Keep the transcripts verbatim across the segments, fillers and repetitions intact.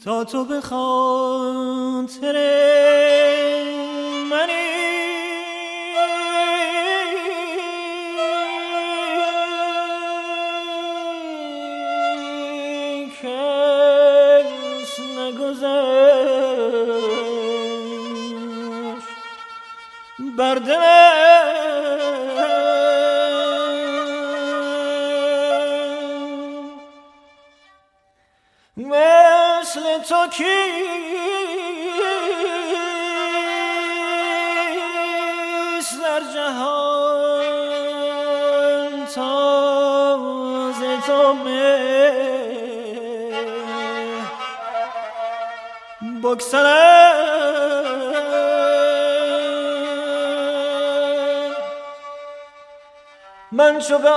تا تو به خاطر منی کس نگذشت بر دلم مثل تو کیست در جهان تازه تو مه بگسلم من چو به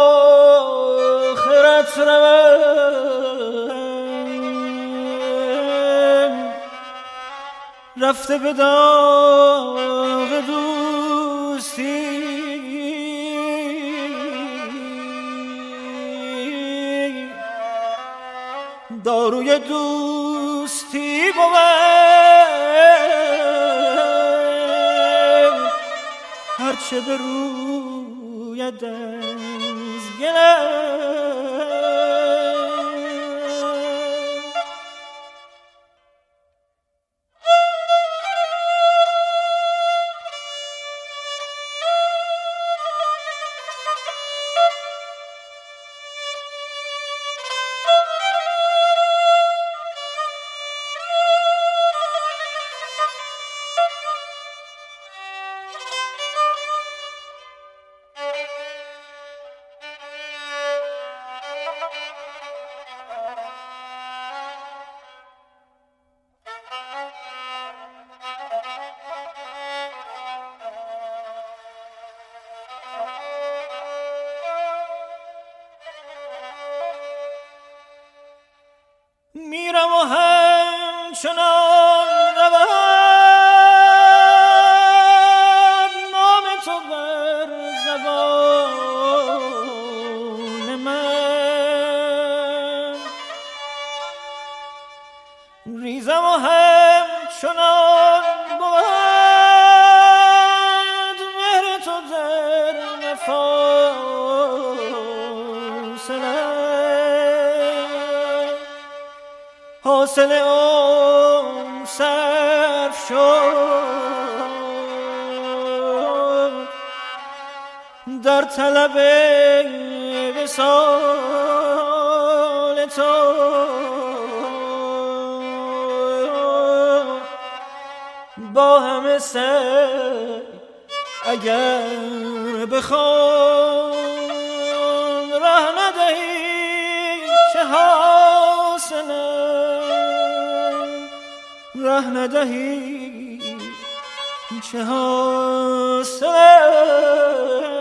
آخرت روم رفته به داغ دوستی داروی دوستی بود هرچه به رویت از گلم میرم و همچنان روم نام تو بر زبان من ریزم و همچنان بود مهر تو در مفاصلم حاصل اون صرف شد در طلب وصال تو با همه سعی اگر بخوان راه ندهی چه حاصلم ره ندهی چه حاصلم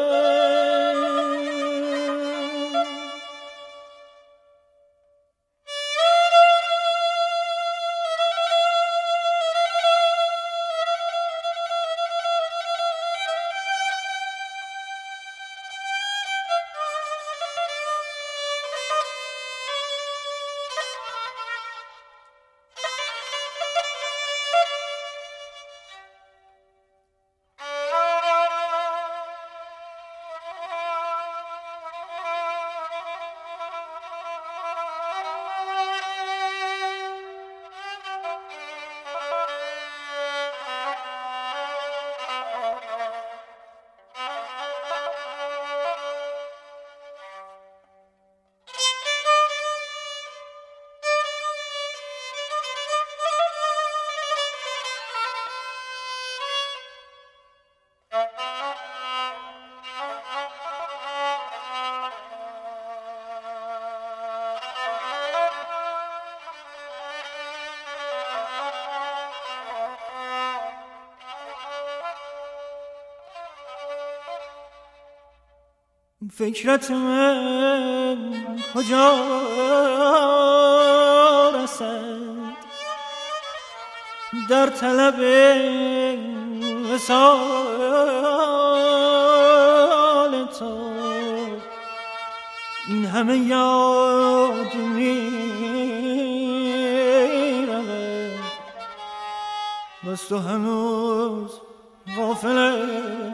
فکرت من کجا رسد در طلب وصال تو این همه یاد می بس تو هنوز غافله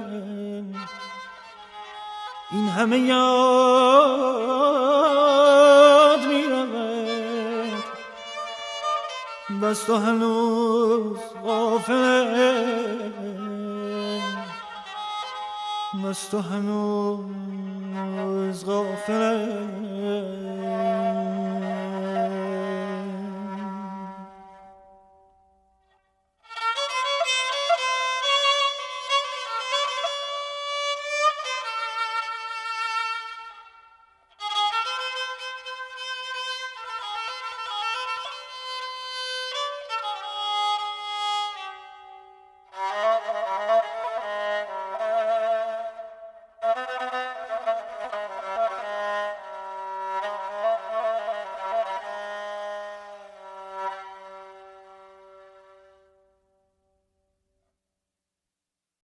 این همه یاد می رود بس تو هنوز غافله بس تو هنوز غافله